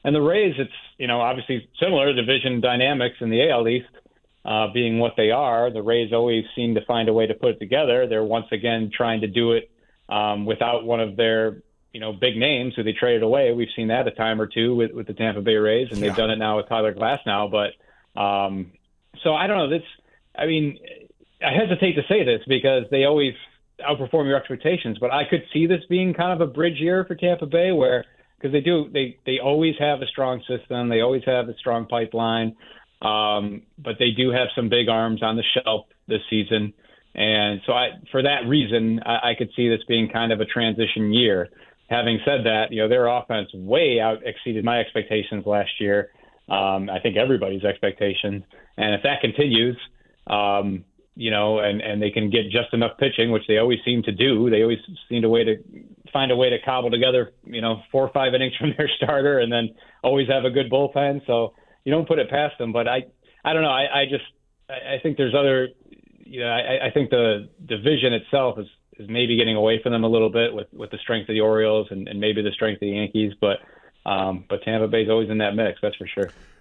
And the Rays, it's, obviously similar division dynamics in the AL East, being what they are. The Rays always seem to find a way to put it together. They're once again trying to do it without one of their, big names who they traded away. We've seen that a time or two with the Tampa Bay Rays, and they've done it now with Tyler Glass now. But so I don't know. I hesitate to say this because they always outperform your expectations, but I could see this being kind of a bridge year for Tampa Bay because they always have a strong system. They always have a strong pipeline. But they do have some big arms on the shelf this season. And so for that reason, I could see this being kind of a transition year. Having said that, their offense way out exceeded my expectations last year. I think everybody's expectations. And if that continues, and they can get just enough pitching, which they always seem to do. They always seem to find a way to cobble together, 4 or 5 innings from their starter and then always have a good bullpen. So you don't put it past them. But I don't know. I think there's other, I think the division itself is maybe getting away from them a little bit with the strength of the Orioles and maybe the strength of the Yankees. But Tampa Bay's always in that mix. That's for sure.